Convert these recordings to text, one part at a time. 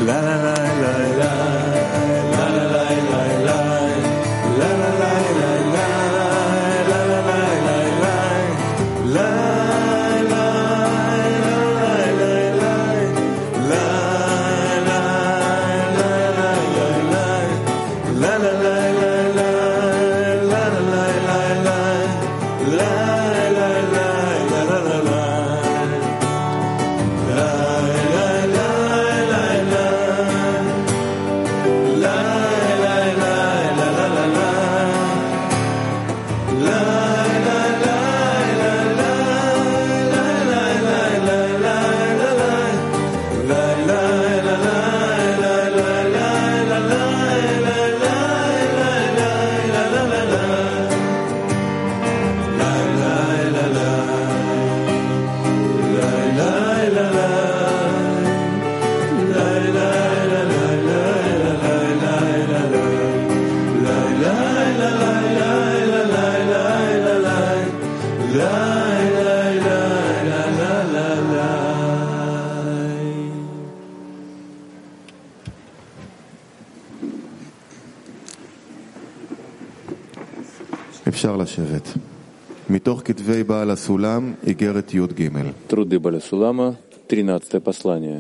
אפשר לשבת. מתוך כתבי בעל הסולם, איגרת י"ג. Труды Баля Сулама, 13 послание.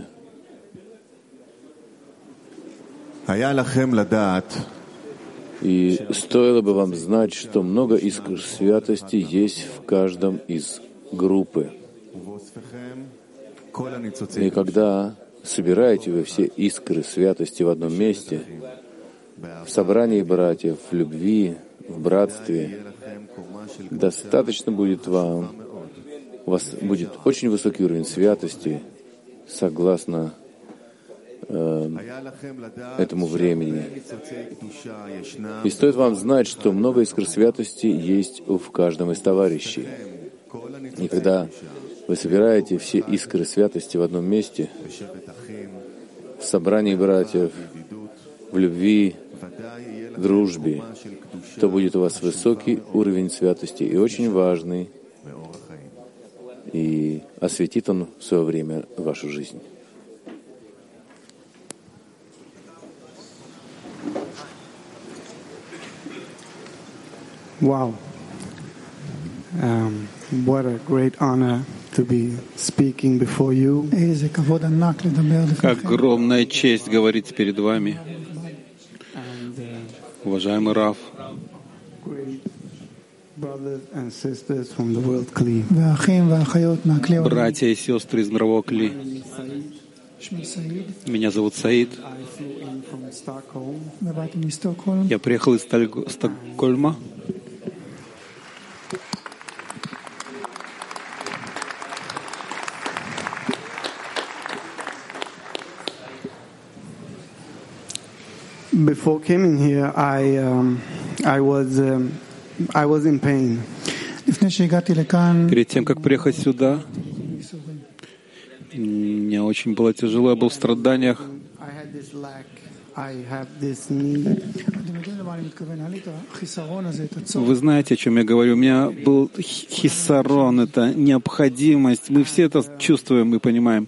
היה לכם לדעת И стоило бы вам знать, что много искр святости есть в каждом из группы. И когда собираете вы все искры святости в одном месте, в собрании братьев, в любви, в братстве, достаточно будет вам, у вас будет очень высокий уровень святости, согласно этому времени. И стоит вам знать, что много искр святости есть в каждом из товарищей. И когда вы собираете все искры святости в одном месте, в собрании братьев, в любви, в дружбе, то будет у вас высокий уровень святости и очень важный, и осветит он в свое время вашу жизнь. Wow. What a great honor to be speaking before you. Огромная честь говорить перед вами, уважаемый Рав, братья и сестры из мирового Кли. Меня зовут Саид. Я приехал из Стокгольма. Before coming here, I was in pain. Перед тем, как приехать сюда, мне очень было тяжело, я был в страданиях. Вы знаете, о чем я говорю? У меня был хисарон, это необходимость. Мы все это чувствуем и понимаем.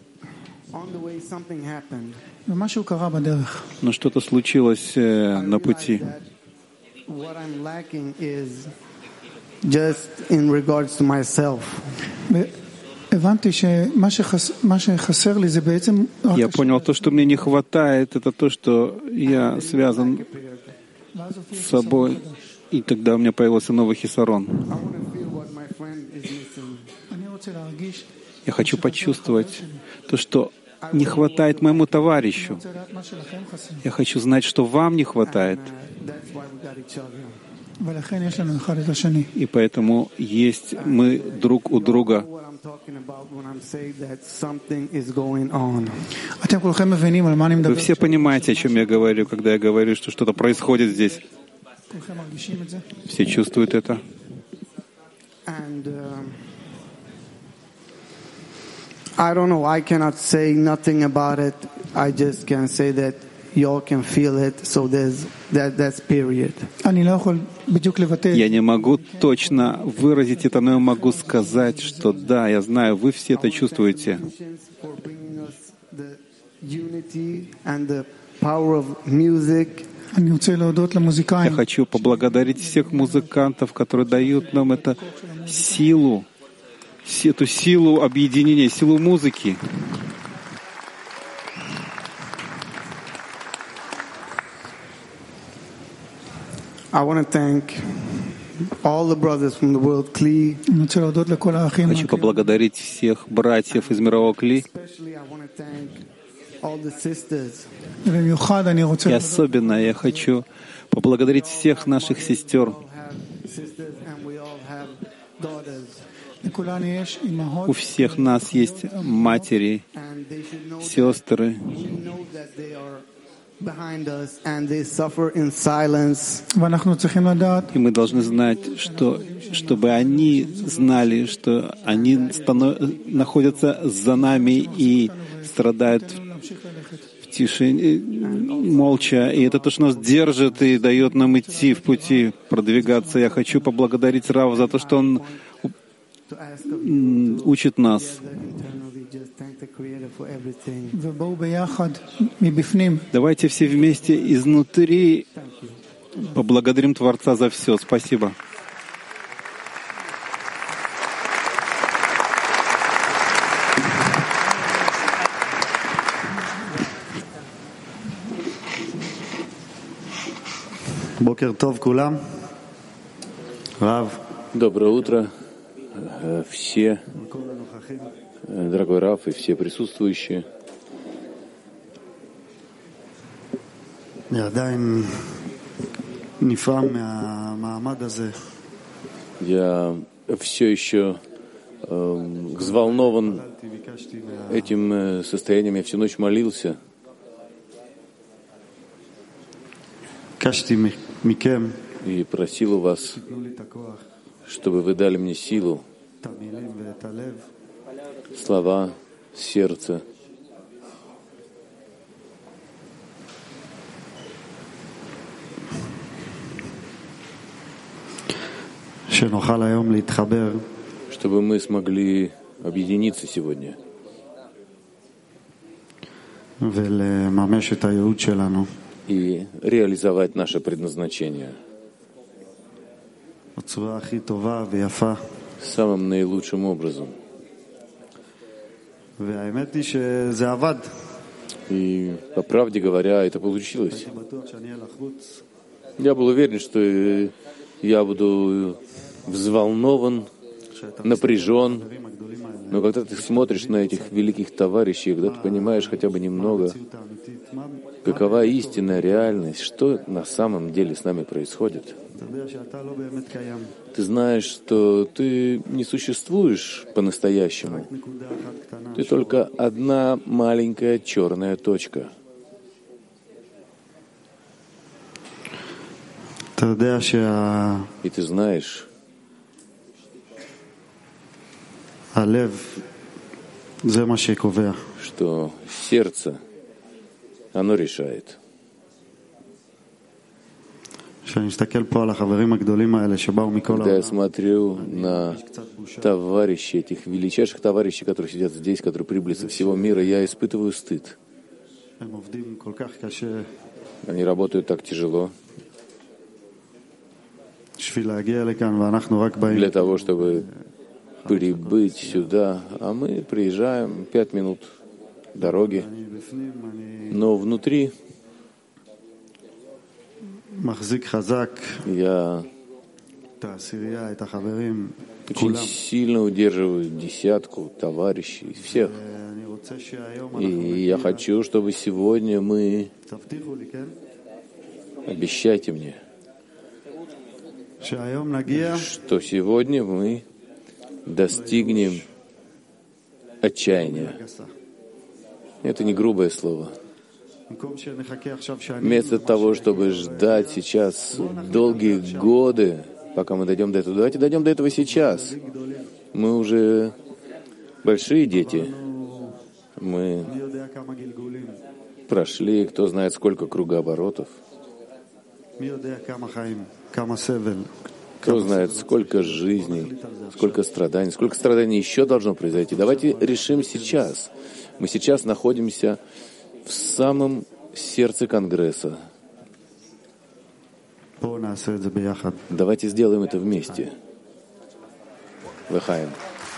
Но что-то случилось на пути. Just in regards to myself. Я понял, то, что мне не хватает, это то, что я связан с собой, и тогда у меня появился новый хисарон. Я хочу почувствовать то, что не хватает моему товарищу. Я хочу знать, что вам не хватает. И поэтому есть мы друг у друга. Вы все понимаете, о чем я говорю, когда я говорю, что что-то происходит здесь. Все чувствуют это. I don't know, I cannot say nothing about it. I just can say that y'all can feel it, so that's period. Я не могу точно выразить это, но я могу сказать, что да, я знаю, вы все это чувствуете. unity and the power of music. Я хочу поблагодарить всех музыкантов, которые дают нам эту силу объединения, силу музыки. I want to thank all the brothers from the world Kli. Хочу поблагодарить всех братьев из мирового Кли. Especially I want to thank all the sisters. И особенно я хочу поблагодарить всех наших сестер. У всех нас есть матери, сестры, и мы должны знать, чтобы они знали, что они находятся за нами и страдают в тишине, молча. И это то, что нас держит и дает нам идти в пути, продвигаться. Я хочу поблагодарить Рава за то, что он учит нас. Давайте все вместе изнутри поблагодарим Творца за все. Спасибо. Доброе утро, все, дорогой Рав и все присутствующие. Я все еще взволнован этим состоянием. Я всю ночь молился. И просил у вас, чтобы вы дали мне силу, слова, сердце, чтобы мы смогли объединиться сегодня и реализовать наше предназначение самым наилучшим образом. И, по правде говоря, это получилось. Я был уверен, что я буду взволнован, напряжен, но когда ты смотришь на этих великих товарищей, когда ты понимаешь хотя бы немного, какова истинная реальность, что на самом деле с нами происходит, ты знаешь, что ты не существуешь по-настоящему. Ты только одна маленькая черная точка. И ты знаешь, что сердце, оно решает. Когда я смотрю на товарищей, этих величайших товарищей, которые сидят здесь, которые прибыли со всего мира, я испытываю стыд. Они работают так тяжело для того, чтобы прибыть сюда, а мы приезжаем 5 минут дороги, но внутри я очень сильно удерживаю десятку товарищей, всех. И я хочу, чтобы сегодня мы... Обещайте мне, что сегодня мы достигнем отчаяния. Это не грубое слово. Вместо того, чтобы ждать сейчас долгие годы, пока мы дойдем до этого, давайте дойдем до этого сейчас. Мы уже большие дети. Мы прошли, кто знает, сколько кругооборотов. Кто знает, сколько жизней, сколько страданий еще должно произойти. Давайте решим сейчас. Мы сейчас находимся в самом сердце Конгресса. Давайте сделаем это вместе. Лехаим.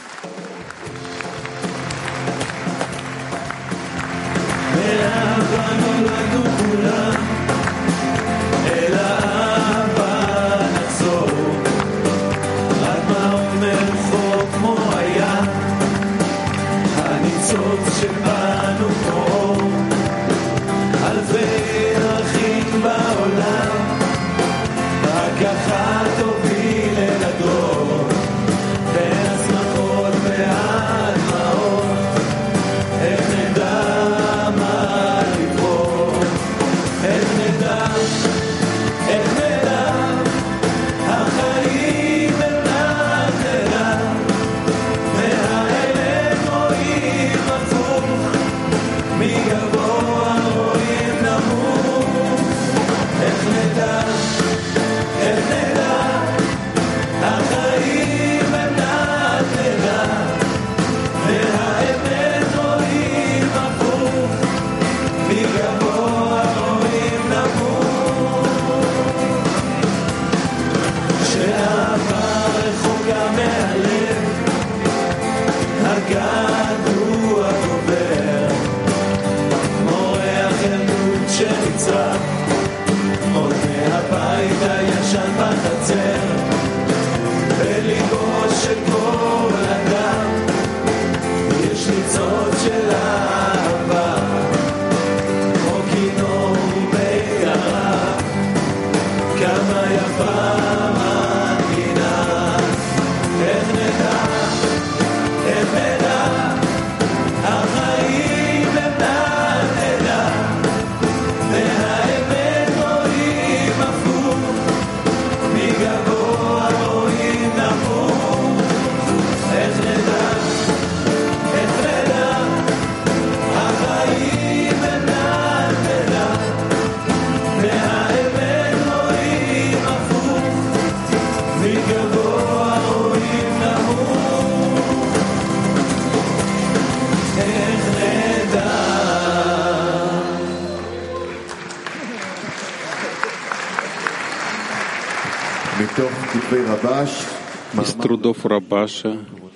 Из трудов Рабаша,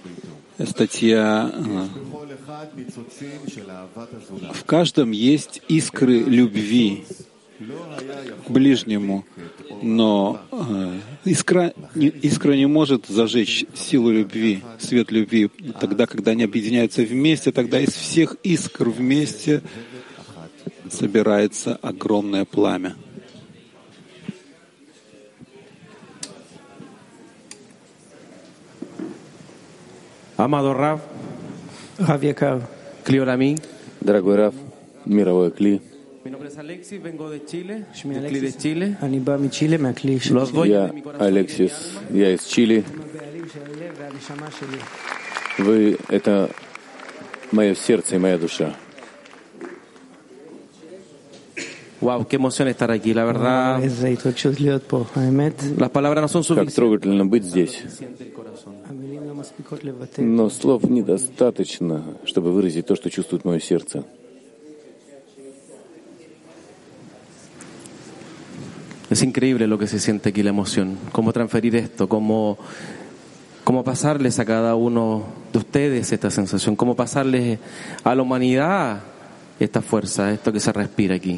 статья «В каждом есть искры любви к ближнему, но искра не может зажечь силу любви, свет любви. Тогда, когда они объединяются вместе, тогда из всех искр вместе собирается огромное пламя». Amado Rav, Rav Yakar, Cliorami. Дорогой Рав, мировой Кли. Я Алексис, я из Чили. Вы — это мое сердце и моя душа. Wow, qué emoción estar aquí, la verdad. Las palabras no son Как suficientes. трогательно быть здесь. Но слов недостаточно, чтобы выразить то, что чувствует мое сердце. Es increíble lo que se siente aquí, la emoción. Cómo transferir esto, cómo pasarles a cada uno de ustedes esta sensación, cómo pasarles a la humanidad esta fuerza, esto que se respira aquí.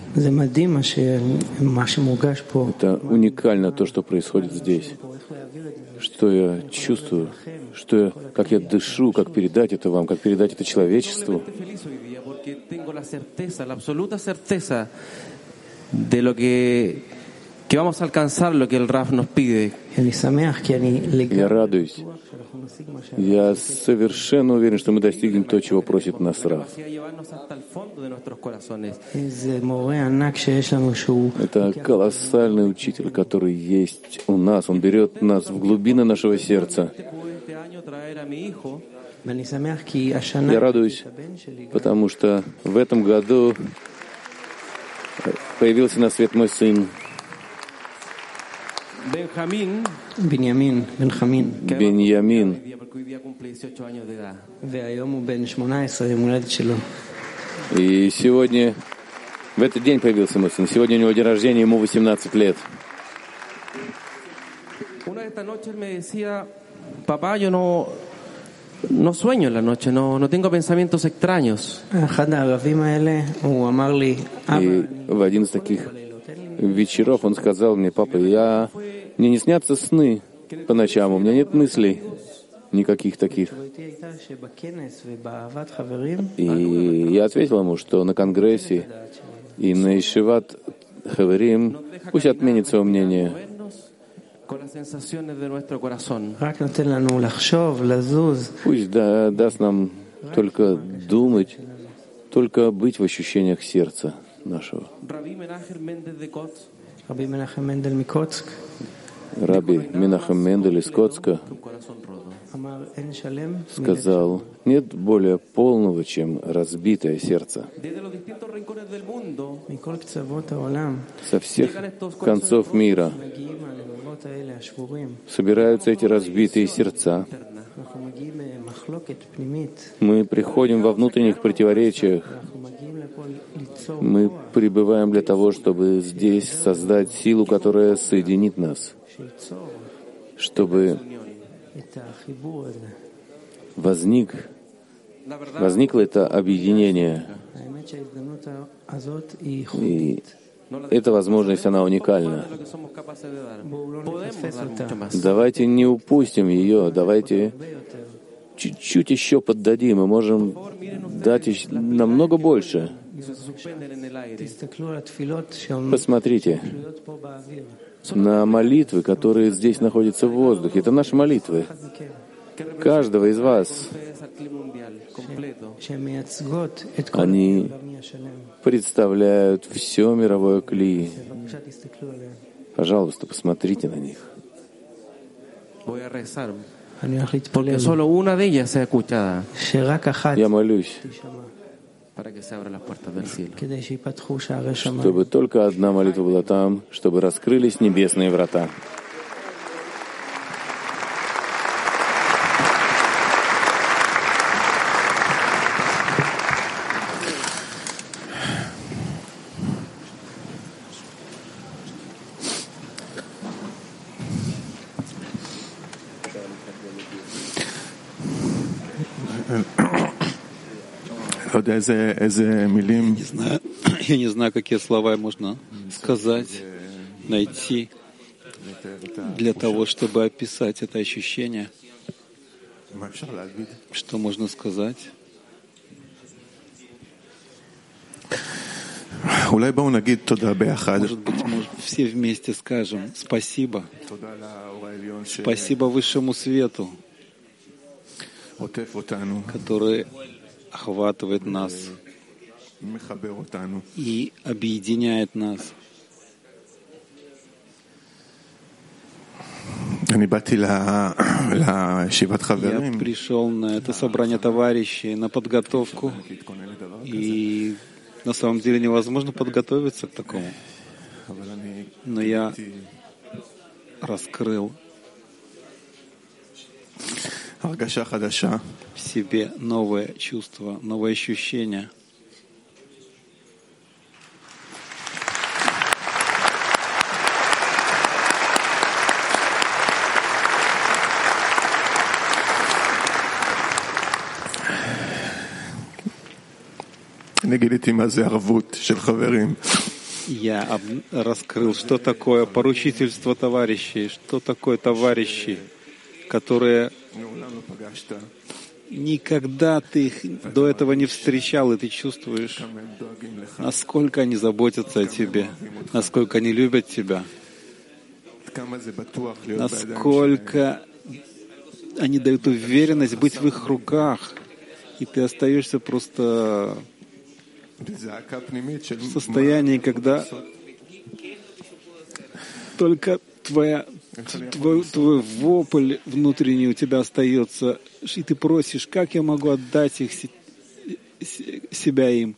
Это уникально то, что происходит здесь. Что я чувствую, как я дышу, как передать это вам, как передать это человечеству. Tengo la certeza, la absoluta certeza de lo que vamos a alcanzar, lo que el Raf nos pide. Я радуюсь. Я совершенно уверен, что мы достигнем то, чего просит нас Рав. Это колоссальный учитель, который есть у нас. Он берет нас в глубины нашего сердца. Я радуюсь, потому что в этом году появился на свет мой сын Беньямин. И сегодня В этот день появился мой сын. Сегодня у него день рождения, ему 18 лет. Una de estas noches me decía, papá, yo no sueño en la noche, no tengo pensamientos extraños. И в один из таких вечеров он сказал мне: папа, мне не снятся сны по ночам, у меня нет мыслей никаких таких. И я ответил ему, что на конгрессе и на Ишиват Хаверим пусть отменит свое мнение. Пусть даст нам только думать, только быть в ощущениях сердца нашего. Раби Менахем Мендель из Коцка сказал: нет более полного, чем разбитое сердце. Со всех концов мира собираются эти разбитые сердца. Мы приходим во внутренних противоречиях. Мы пребываем для того, чтобы здесь создать силу, которая соединит нас, чтобы возникло это объединение. И эта возможность, она уникальна. Давайте не упустим ее, давайте чуть-чуть еще поддадим, мы можем дать намного больше. Посмотрите на молитвы, которые здесь находятся в воздухе. Это наши молитвы. Каждого из вас. Они представляют все мировое кли. Пожалуйста, посмотрите на них. Я молюсь, чтобы только одна молитва была там, чтобы раскрылись небесные врата. Я не знаю, какие слова можно сказать, найти для того, чтобы описать это ощущение. Что можно сказать? Может быть, все вместе скажем спасибо. Спасибо Высшему Свету, который охватывает нас и объединяет нас. Я пришел на это собрание товарищей, на подготовку, и на самом деле невозможно подготовиться к такому. Но я раскрыл в себе новое чувство, новое ощущение. Я раскрыл, что такое поручительство товарищей, что такое товарищи, которые никогда ты их до этого не встречал, и ты чувствуешь, насколько они заботятся о тебе, насколько они любят тебя, насколько они дают уверенность быть в их руках, и ты остаешься просто в состоянии, когда только твой вопль внутренний у тебя остается, и ты просишь, как я могу отдать их, себя им.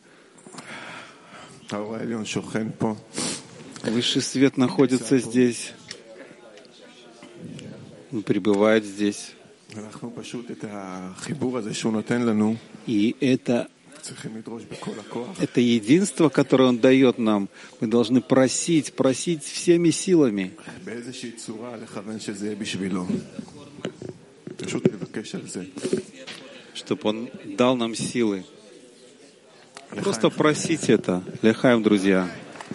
Высший свет находится здесь, он пребывает здесь. И это Это единство, которое Он дает нам. Мы должны просить всеми силами. Чтобы Он дал нам силы. Просто просить это. Лехаем, друзья.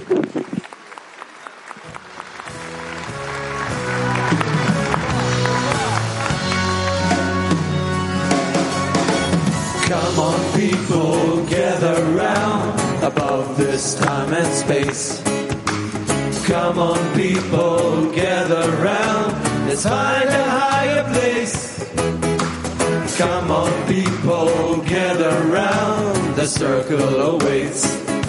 Come on, people, gather round above this time and space. Come on, people, gather round. Let's find a higher place. Come on, people, gather round. The circle awaits.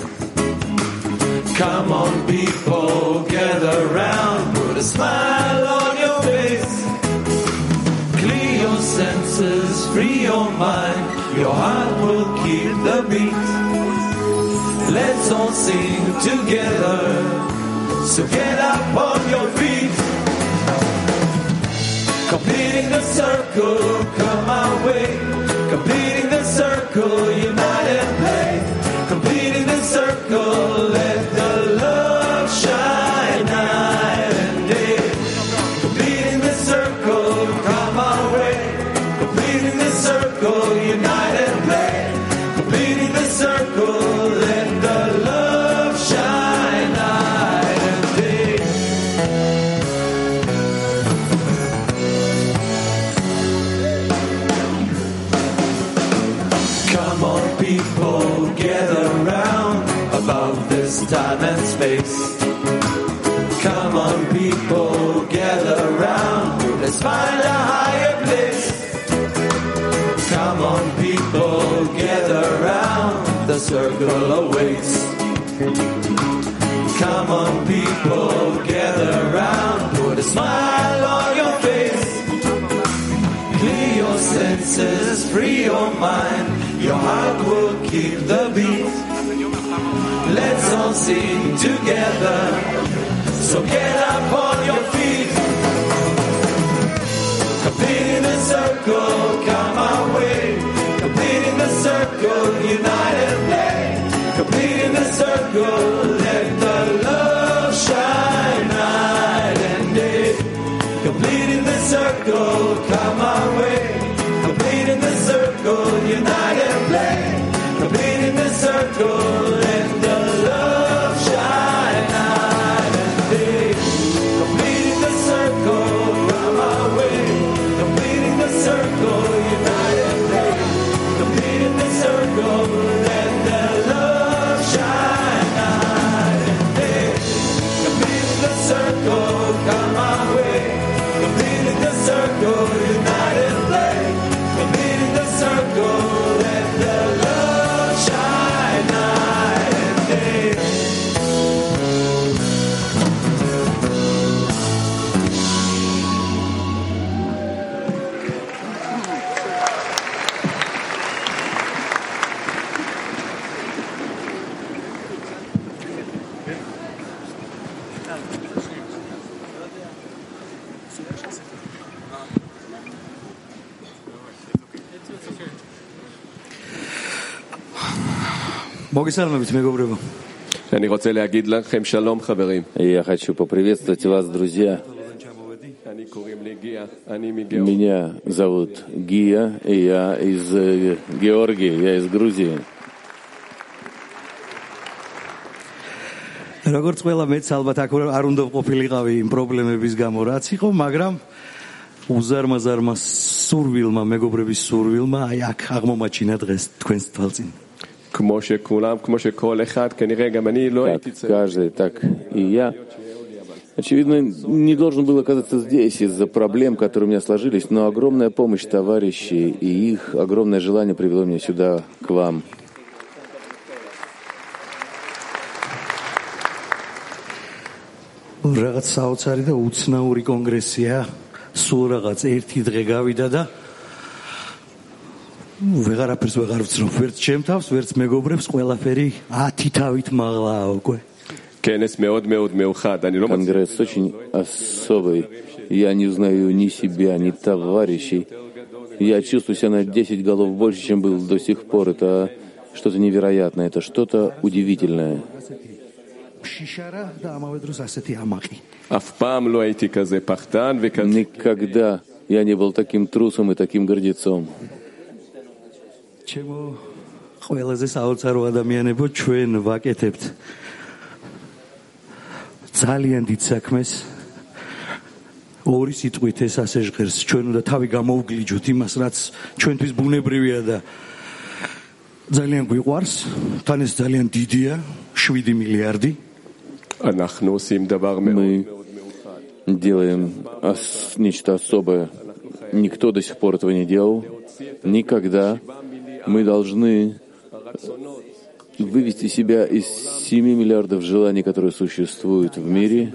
Come on, people, gather round. Put a smile on your face. Clear your senses, free your mind. Your heart will keep the beat. Let's all sing together. So get up on your feet. Completing the circle, come our way. Completing the circle, unite and play. Completing the circle, let the love shine night and day. Completing the circle, come our way. Completing the circle, unite and play. Completing the circle, let the love shine night and day. Come on, people, gather round above this time and space. Come on, people, gather round. Let's find a higher place. Come on, people, gather round. The circle awaits. Come on, people, gather round. Put a smile on your face. Clear your senses, free your mind. Your heart will keep the beat. Let's all sing together. So get up on your feet. Completing the circle, come our way. Completing the circle, unite and play. Completing the circle, let the love shine night and day. Completing the circle, come our way. Completing the circle, unite and play. Completing the circle, let the love shine night and day. Completing the circle, come our way. Completing the circle, unite and play. Completing the circle, let the love shine night and day. Completing the circle, come our way. Completing the circle, unite and play. Completing the circle, let the love shine night and day. אני רוצה להגיד לכם שלום חברים. Я хочу поприветствовать вас, друзья. Меня зовут Гия, и я из Георгии, я из Грузии. როგორც ყველა მეც ალბათ აქ არ უნდა ყოფილიყავი იმ პრობლემების გამო, რაც იყო, მაგრამ უზარმაზარმა სურვილმა, მეგობრების сурვილმა, აი აქ აღმომაჩინა დღეს თქვენს თვალწინ. כמו שכולם, כמו שכל אחד, כנראה גם אני לא הייתי צריך. Каждый, так и я. Очевидно, не должен был оказаться здесь из-за проблем, которые у меня сложились, но огромная помощь товарищей и их огромное желание привело меня сюда, к вам. რაღაც საოცარი და უცნაური კონგრესია, სულ რაღაც ერთი დღე გავიდა და ვეღარაფერს ვეღარ ვცნობ, ვერც ჩემ თავს, ვერც მეგობრებს, ყველაფერი 10 თავით მაღლაა უკვე. כנס מאוד מאוד מיוחד. אני לא Конгресс очень особый. Я не знаю ни себя, ни товарищей. Я чувствую себя на 10 голов больше, чем был до сих пор. Это что-то невероятное, это что-то удивительное. Никогда я не был таким трусом и таким гордецом. ძალიან დიდ საქმეს ორი სიტყვით ეს ასე ჟღერს ჩვენ უნდა თავი გამოვგლიჯოთ იმას რაც ჩვენთვის ბუნებრივია და ძალიან გვიყვარს თან ეს ძალიან დიდია 7 მილიარდი Мы делаем нечто особое. Никто до сих пор этого не делал. Никогда. Мы должны вывести себя из 7 миллиардов желаний, которые существуют в мире.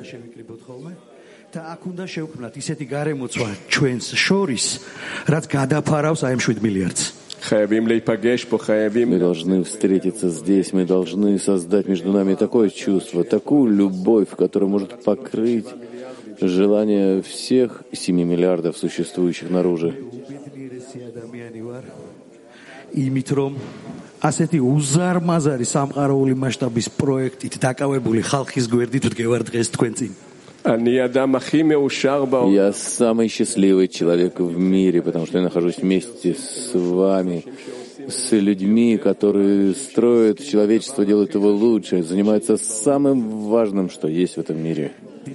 Мы должны встретиться здесь, мы должны создать между нами такое чувство, такую любовь, которая может покрыть желания всех 7 миллиардов существующих наружу. ასეთი უზარმაზარი სამყაროული მასშტაბის პროექტით დაკავებული ხალხის გვერდით ვდგევარ დღეს თქვენ წინ. Я самый счастливый человек в мире, потому что я нахожусь вместе с вами, с людьми, которые строят человечество, делают его лучше, занимаются самым важным, что есть в этом мире.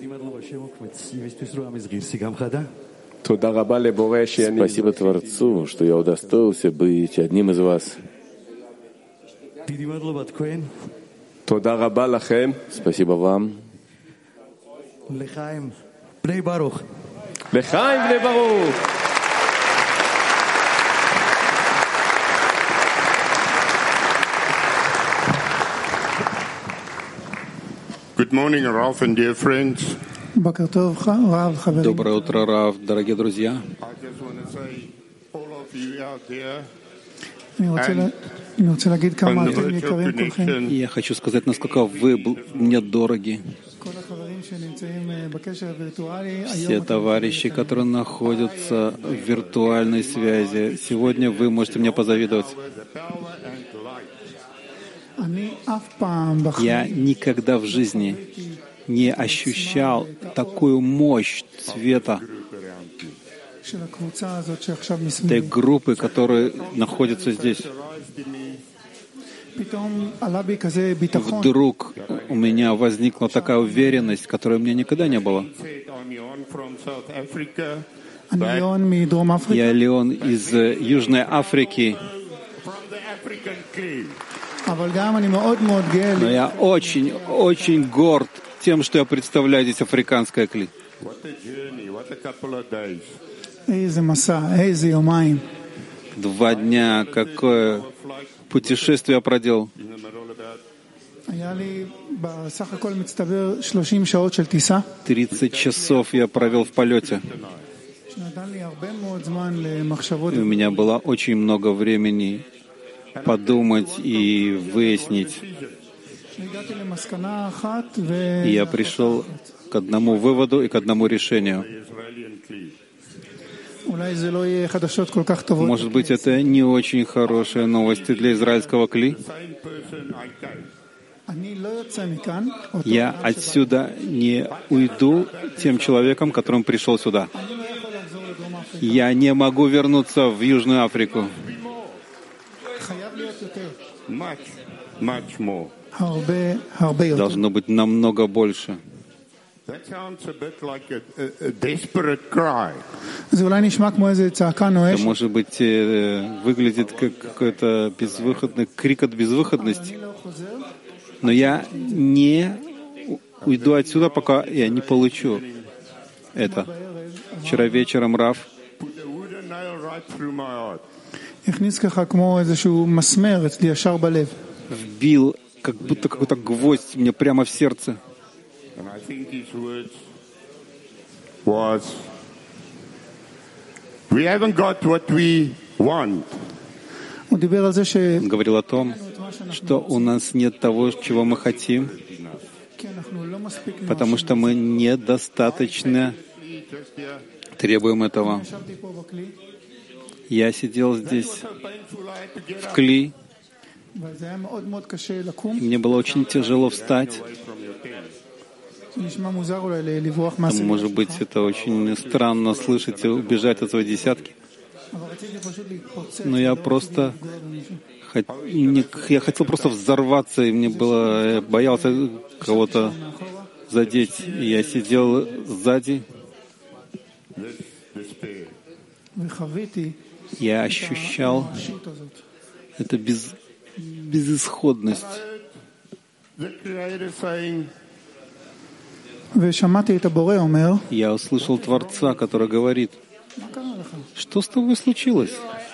Спасибо Творцу, что я удостоился быть одним из вас. Спасибо вам. Лехаим бней барух. Лехаим бней барух. Good morning, Ralph and dear friends. Доброе утро, Рав, дорогие друзья. I just want to say, all of you out there, Я хочу сказать, насколько вы мне дороги. Все товарищи, которые находятся в виртуальной связи, сегодня вы можете мне позавидовать. Я никогда в жизни не ощущал такую мощь света той группы, которые находятся здесь. Вдруг у меня возникла такая уверенность, которой у меня никогда не было. Я Леон из Южной Африки. Но я очень горд тем, что я представляю здесь африканское кли. 2 дня, какое путешествие я проделал. 30 часов я провел в полете. И у меня было очень много времени подумать и выяснить. И я пришел к одному выводу и к одному решению. Может быть, это не очень хорошие новости для израильского кли. Я отсюда не уйду тем человеком, которым пришел сюда. Я не могу вернуться в Южную Африку. Должно быть намного больше. Это, может быть, выглядит как какой-то безвыходный крик от безвыходности. Но я не уйду отсюда, пока я не получу это. Вчера вечером Рав вбил как будто какой-то гвоздь мне прямо в сердце. Он говорил о том, что у нас нет того, чего мы хотим, потому что мы недостаточно требуем этого. Я сидел здесь, в кли, Мне было очень тяжело встать. Может быть, это очень странно слышать, убежать от своей десятки. Но я просто я хотел просто взорваться, и мне было, я боялся кого-то задеть. И я сидел сзади. Я ощущал эту безысходность. Я услышал Творца, который говорит: что с тобой случилось?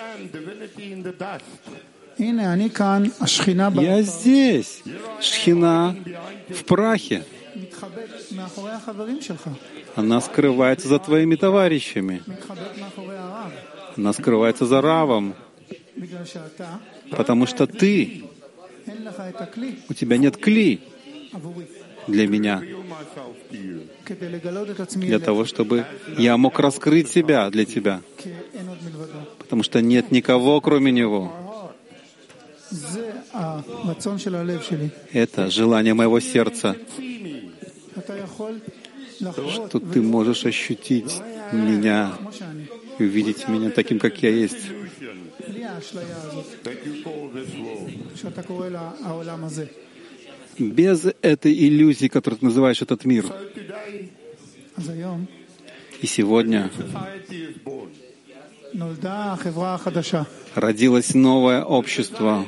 Я здесь, Шхина в прахе. Она скрывается за твоими товарищами. Она скрывается за Равом. Потому что ты, у тебя нет кли для меня, для того, чтобы я мог раскрыть себя для тебя. Потому что нет никого, кроме Него. Это желание моего сердца, что ты можешь ощутить меня, увидеть меня таким, как я есть. Без этой иллюзии, которую ты называешь этот мир. И сегодня родилось новое общество.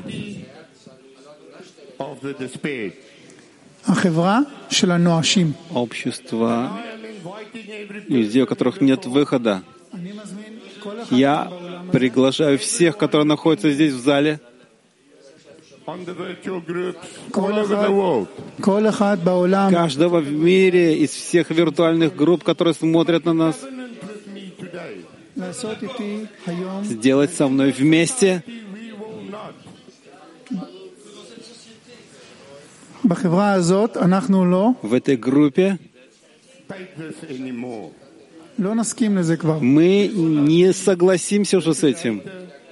Общество людей, у которых нет выхода. Я приглашаю всех, которые находятся здесь в зале, каждого в мире из всех виртуальных групп, которые смотрят на нас, сделать со мной вместе в этой группе. Мы не согласимся уже с этим.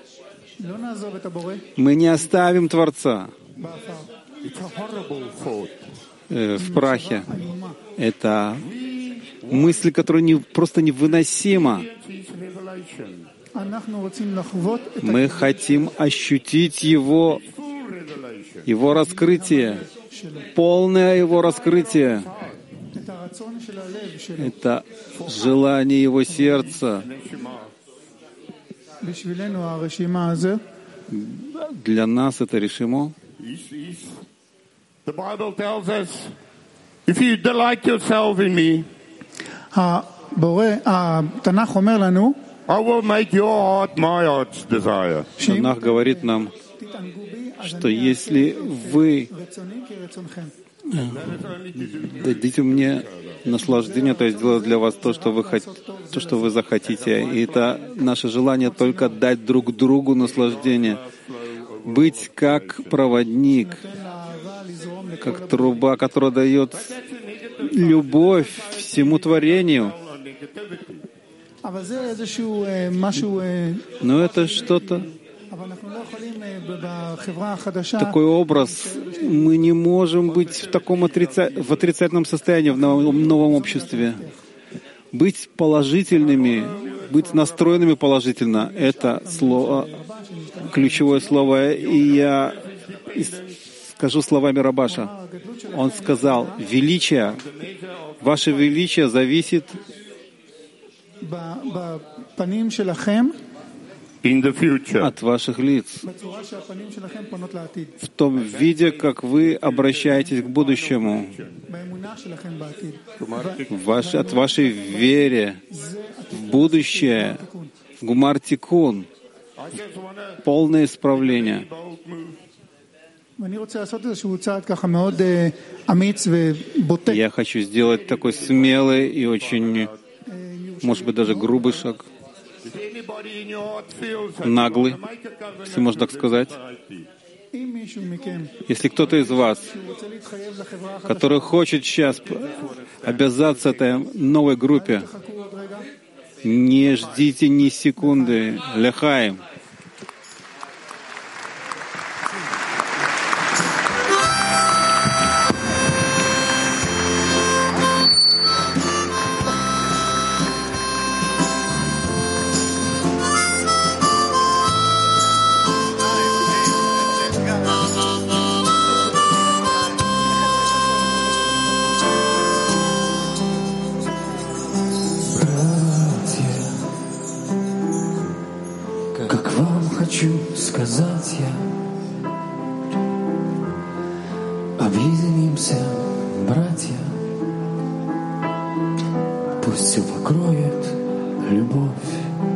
Мы не оставим Творца в прахе. Это мысль, которая просто невыносима. Мы хотим ощутить Его раскрытие, полное Его раскрытие. Это желание Его сердца. Для нас это решимо. Танах говорит нам, что если вы дадите мне наслаждение, то я сделаю для вас то, что вы захотите. И это наше желание только дать друг другу наслаждение. Быть как проводник, как труба, которая дает любовь всему творению. Но это что-то, такой образ. Мы не можем быть в таком в отрицательном состоянии в новом обществе. Быть положительными, быть настроенными положительно — это слово, ключевое слово. И я скажу словами Рабаша. Он сказал: величие, ваше величие зависит от ваших лиц, в том виде, как вы обращаетесь к будущему, от вашей вере в будущее, в гумар-тикун, полное исправление. Я хочу сделать такой смелый и очень, может быть, даже грубый шаг. Наглый, если можно так сказать. Если кто-то из вас, который хочет сейчас обязаться этой новой группе, не ждите ни секунды. Лехаим. соединимся, братья, пусть все покроет любовь.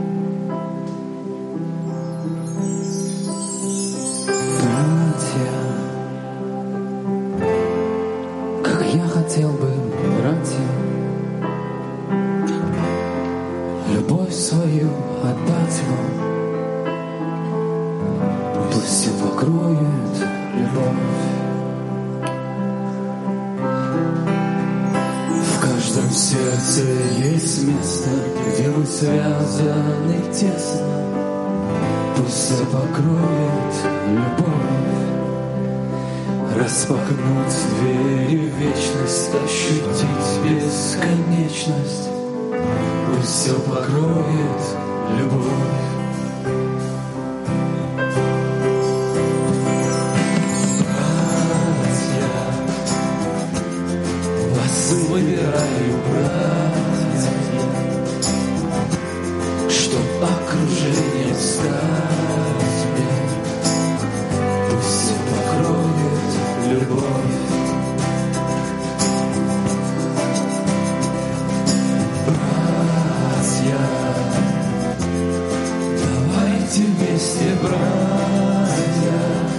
Братья, как я хотел бы, братья, любовь свою отдать вам, пусть все покроет любовь. В каждом сердце есть место, где мы связаны тесно, пусть все покроет любовь. Распахнуть двери в вечность, ощутить бесконечность, пусть все покроет любовь. Братья, вас выбираю, братья, чтоб окружение стать мне, пусть все покроет любовь. Братья, давайте вместе, братья,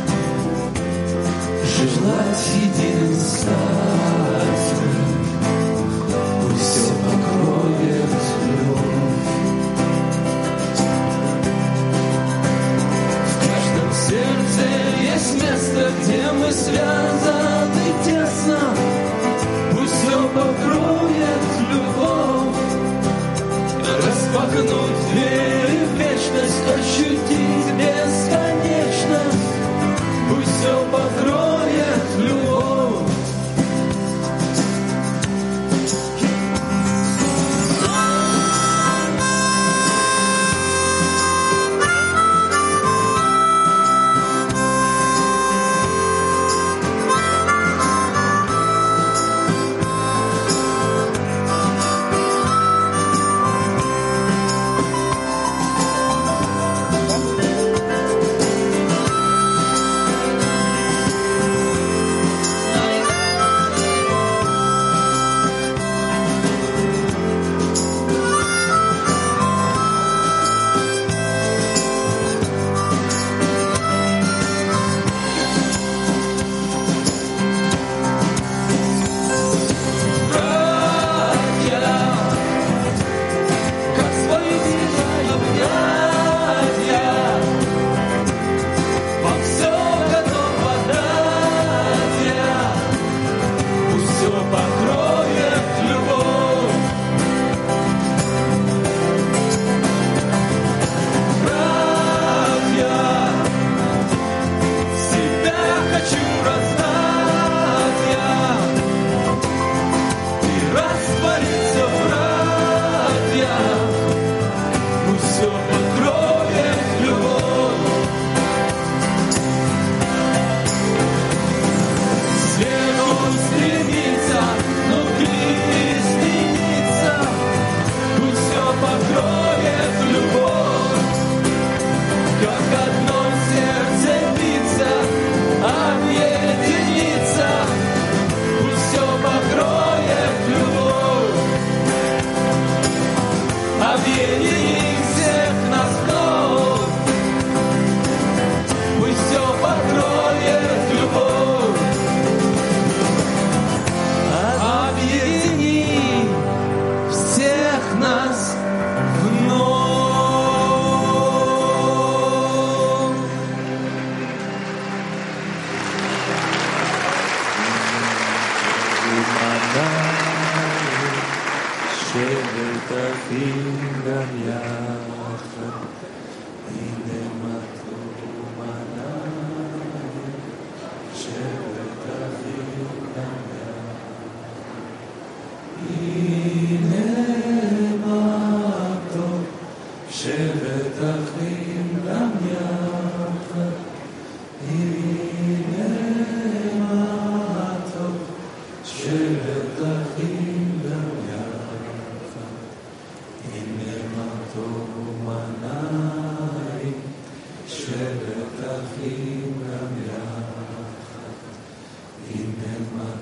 желать единым стать, пусть все покроет любовь. В каждом сердце есть место, где мы связаны тесно, пусть все покроет любовь. Распахнуть двери в вечность, ощутить бесконечность, пусть все покроет любовь. שבט אחים גם יחד, הנה מה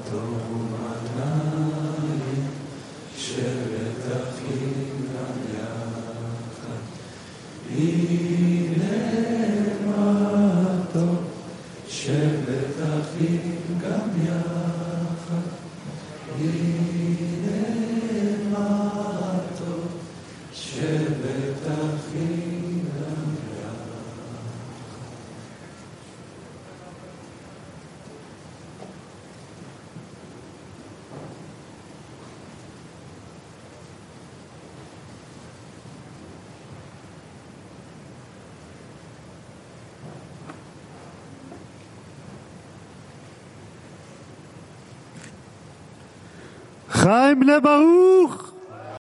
Chaim Bnei Baruch.